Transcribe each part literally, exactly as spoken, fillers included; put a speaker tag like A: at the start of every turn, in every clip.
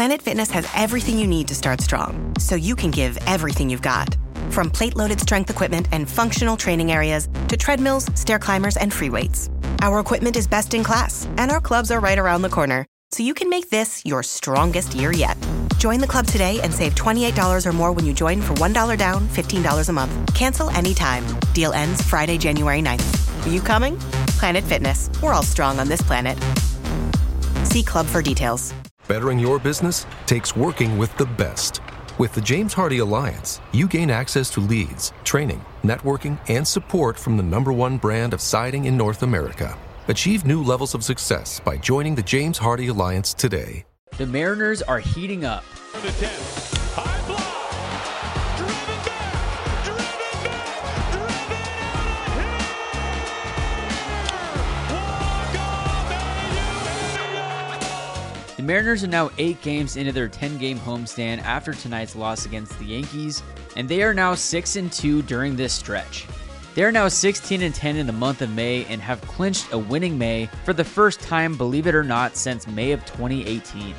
A: Planet Fitness has everything you need to start strong, so you can give everything you've got. From plate-loaded strength equipment and functional training areas to treadmills, stair climbers, and free weights. Our equipment is best in class, and our clubs are right around the corner, so you can make this your strongest year yet. Join the club today and save twenty-eight dollars or more when you join for one dollar down, fifteen dollars a month. Cancel anytime. Deal ends Friday, January ninth. Are you coming? Planet Fitness. We're all strong on this planet. See club for details.
B: Bettering your business takes working with the best. With the James Hardie Alliance, you gain access to leads, training, networking, and support from the number one brand of siding in North America. Achieve new levels of success by joining the James Hardie Alliance today.
C: The Mariners are heating up. The Mariners are now eight games into their ten-game homestand after tonight's loss against the Yankees, and they are now six and two during this stretch. They are now sixteen and ten in the month of May and have clinched a winning May for the first time, believe it or not, since May of twenty eighteen.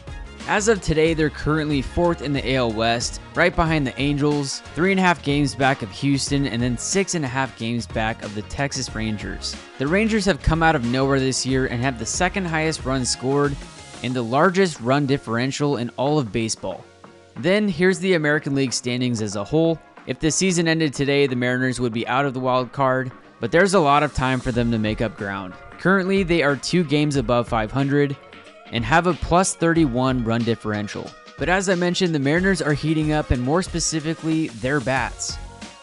C: As of today, they're currently fourth in the A L West, right behind the Angels, three and a half games back of Houston, and then six and a half games back of the Texas Rangers. The Rangers have come out of nowhere this year and have the second highest runs scored and the largest run differential in all of baseball. Then here's the American League standings as a whole. If the season ended today, the Mariners would be out of the wild card, but there's a lot of time for them to make up ground. Currently, they are two games above five hundred and have a plus thirty-one run differential. But as I mentioned, the Mariners are heating up, and more specifically, their bats.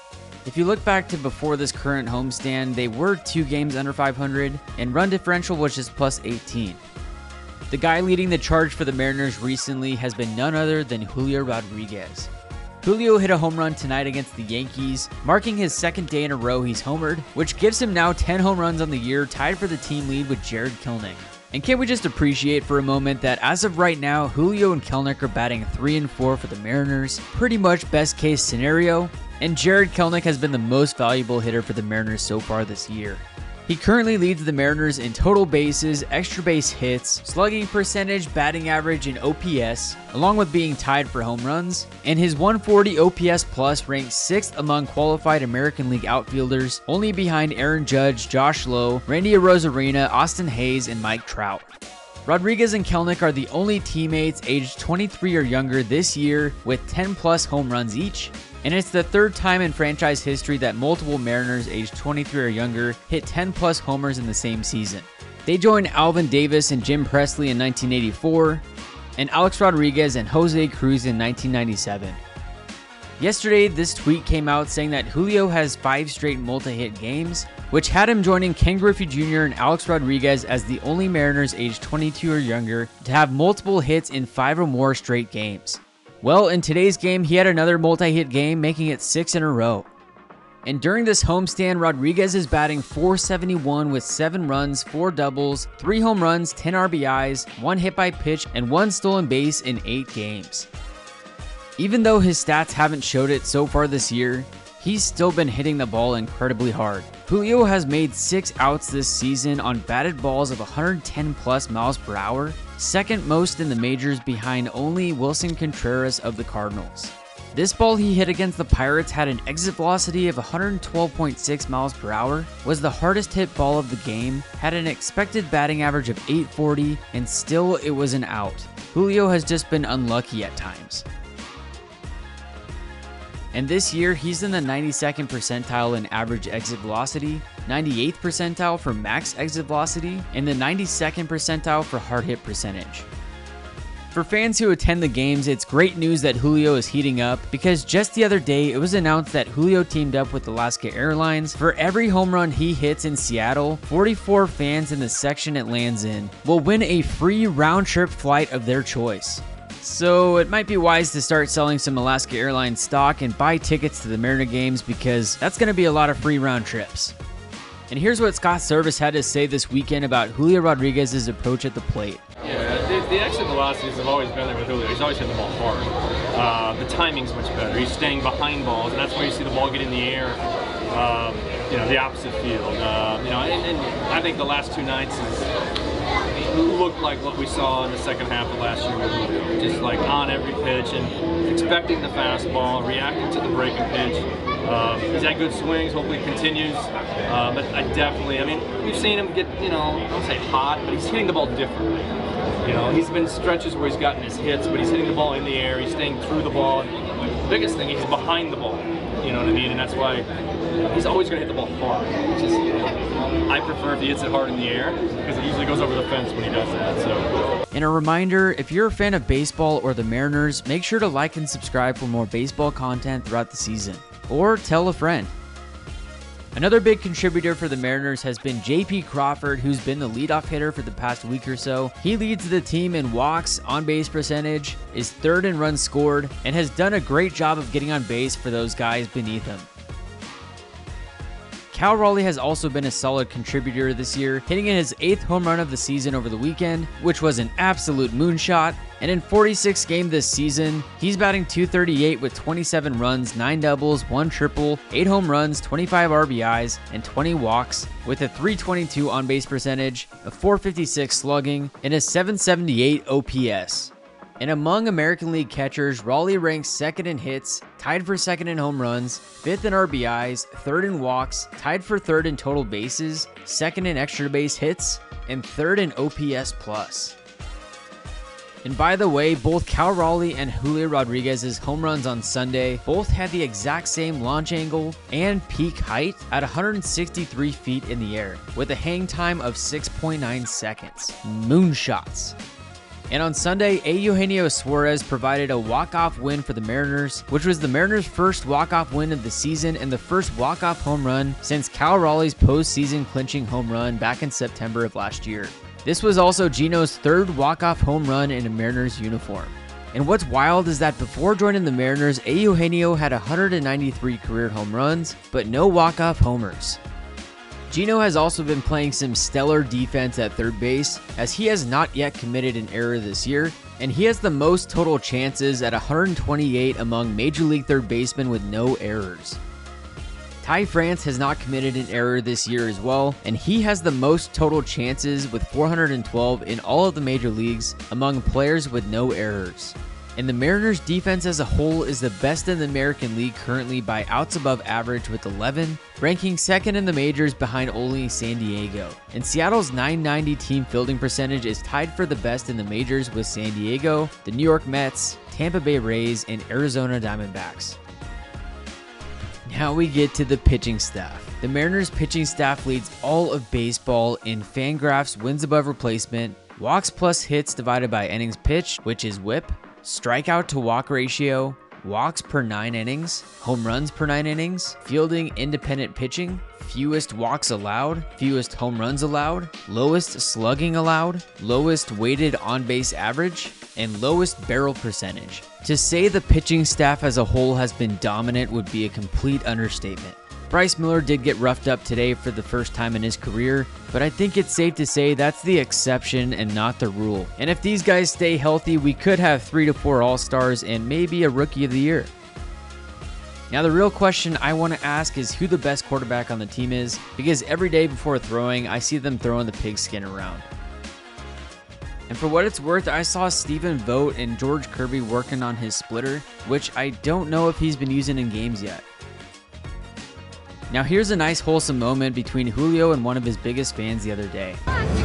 C: If you look back to before this current homestand, they were two games under five hundred, and run differential was just plus eighteen. The guy leading the charge for the Mariners recently has been none other than Julio Rodriguez. Julio hit a home run tonight against the Yankees, marking his second day in a row he's homered, which gives him now ten home runs on the year, tied for the team lead with Jarred Kelenic. And can't we just appreciate for a moment that as of right now, Julio and Kelenic are batting three and four for the Mariners, pretty much best case scenario, and Jarred Kelenic has been the most valuable hitter for the Mariners so far this year. He currently leads the Mariners in total bases, extra base hits, slugging percentage, batting average, and O P S, along with being tied for home runs, and his one forty O P S plus ranks sixth among qualified American League outfielders, only behind Aaron Judge, Josh Lowe, Randy Arozarena, Austin Hayes, and Mike Trout. Rodriguez and Kelenic are the only teammates aged twenty-three or younger this year with ten plus home runs each, and it's the third time in franchise history that multiple Mariners aged twenty-three or younger hit ten plus homers in the same season. They joined Alvin Davis and Jim Presley in nineteen eighty-four, and Alex Rodriguez and Jose Cruz in nineteen ninety-seven. Yesterday, this tweet came out saying that Julio has five straight multi-hit games, which had him joining Ken Griffey Junior and Alex Rodriguez as the only Mariners aged twenty-two or younger to have multiple hits in five or more straight games. Well, in today's game, he had another multi-hit game, making it six in a row. And during this homestand, Rodriguez is batting four seventy-one with seven runs, four doubles, three home runs, ten R B Is, one hit by pitch, and one stolen base in eight games. Even though his stats haven't showed it so far this year, he's still been hitting the ball incredibly hard. Julio has made six outs this season on batted balls of one hundred ten plus miles per hour, second most in the majors behind only Wilson Contreras of the Cardinals. This ball he hit against the Pirates had an exit velocity of one hundred twelve point six miles per hour, was the hardest hit ball of the game, had an expected batting average of eight forty, and still it was an out. Julio has just been unlucky at times. And this year, he's in the ninety-second percentile in average exit velocity, ninety-eighth percentile for max exit velocity, and the ninety-second percentile for hard hit percentage. For fans who attend the games, it's great news that Julio is heating up, because just the other day, it was announced that Julio teamed up with Alaska Airlines. For every home run he hits in Seattle, forty-four fans in the section it lands in will win a free round-trip flight of their choice. So it might be wise to start selling some Alaska Airlines stock and buy tickets to the Mariner games, because that's going to be a lot of free round trips. And here's what Scott Servais had to say this weekend about Julio Rodriguez's approach at the plate.
D: Yeah, the, the exit velocities have always been there with Julio. He's always hitting the ball hard. Uh, the timing's much better. He's staying behind balls, and that's where you see the ball get in the air. Um, you know, the opposite field. Uh, you know, and, and I think the last two nights is look like what we saw in the second half of last year with Julio. Just like on every pitch and expecting the fastball, reacting to the breaking pitch. Um, he's had good swings, hopefully it continues. Uh, but I definitely, I mean, we've seen him get, you know, I don't say hot, but he's hitting the ball differently. You know, he's been stretches where he's gotten his hits, but he's hitting the ball in the air, he's staying through the ball. The biggest thing, he's behind the ball, you know what I mean? And that's why he's always going to hit the ball hard. It's just, you know, I prefer if he hits it hard in the air, because it usually goes over the fence when he does that. So.
C: And a reminder, if you're a fan of baseball or the Mariners, make sure to like and subscribe for more baseball content throughout the season. Or tell a friend. Another big contributor for the Mariners has been J P Crawford, who's been the leadoff hitter for the past week or so. He leads the team in walks, on-base percentage, is third in runs scored, and has done a great job of getting on base for those guys beneath him. Cal Raleigh has also been a solid contributor this year, hitting in his eighth home run of the season over the weekend, which was an absolute moonshot. And in forty-six games this season, he's batting two thirty-eight with twenty-seven runs, nine doubles, one triple, eight home runs, twenty-five R B Is, and twenty walks, with a three twenty-two on-base percentage, a four fifty-six slugging, and a seven seventy-eight O P S. And among American League catchers, Raleigh ranks second in hits, tied for second in home runs, fifth in R B Is, third in walks, tied for third in total bases, second in extra base hits, and third in O P S plus. And by the way, both Cal Raleigh and Julio Rodriguez's home runs on Sunday both had the exact same launch angle and peak height at one hundred sixty-three feet in the air, with a hang time of six point nine seconds. Moonshots. And on Sunday, A. Eugenio Suarez provided a walk-off win for the Mariners, which was the Mariners' first walk-off win of the season and the first walk-off home run since Cal Raleigh's postseason clinching home run back in September of last year. This was also Gino's third walk-off home run in a Mariners uniform. And what's wild is that before joining the Mariners, A. Eugenio had one hundred ninety-three career home runs, but no walk-off homers. Gino has also been playing some stellar defense at third base, as he has not yet committed an error this year, and he has the most total chances at one hundred twenty-eight among Major League third basemen with no errors. Ty France has not committed an error this year as well, and he has the most total chances with four hundred twelve in all of the major leagues among players with no errors. And the Mariners' defense as a whole is the best in the American League currently by outs above average with eleven, ranking second in the majors behind only San Diego. And Seattle's nine ninety team fielding percentage is tied for the best in the majors with San Diego, the New York Mets, Tampa Bay Rays, and Arizona Diamondbacks. Now we get to the pitching staff. The Mariners pitching staff leads all of baseball in Fangraphs wins above replacement, walks plus hits divided by innings pitched, which is whip, strikeout to walk ratio, walks per nine innings, home runs per nine innings, fielding independent pitching, fewest walks allowed, fewest home runs allowed, lowest slugging allowed, lowest weighted on-base average, and lowest barrel percentage. To say the pitching staff as a whole has been dominant would be a complete understatement. Bryce Miller did get roughed up today for the first time in his career, but I think it's safe to say that's the exception and not the rule. And if these guys stay healthy, we could have three to four All-Stars and maybe a Rookie of the Year. Now the real question I want to ask is who the best quarterback on the team is, because every day before throwing, I see them throwing the pigskin around. And for what it's worth, I saw Stephen Vogt and George Kirby working on his splitter, which I don't know if he's been using in games yet. Now here's a nice wholesome moment between Julio and one of his biggest fans the other day.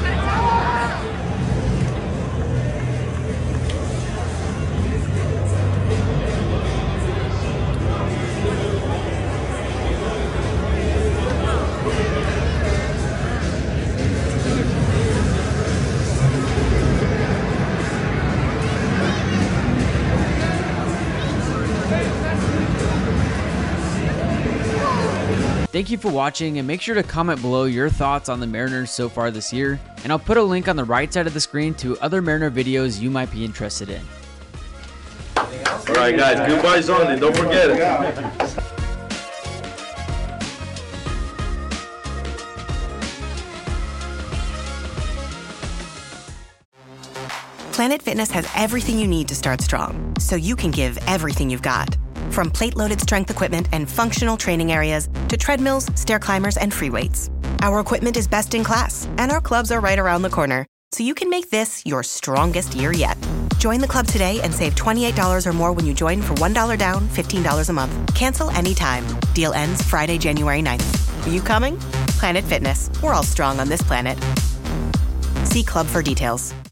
C: Thank you for watching, and make sure to comment below your thoughts on the Mariners so far this year, and I'll put a link on the right side of the screen to other Mariner videos you might be interested in.
E: Alright guys, goodbyes only, don't forget it.
A: Planet Fitness has everything you need to start strong, so you can give everything you've got. From plate-loaded strength equipment and functional training areas to treadmills, stair climbers, and free weights. Our equipment is best in class, and our clubs are right around the corner. so you can make this your strongest year yet. Join the club today and save twenty-eight dollars or more when you join for one dollar down, fifteen dollars a month. Cancel anytime. Deal ends Friday, January ninth. Are you coming? Planet Fitness. We're all strong on this planet. See club for details.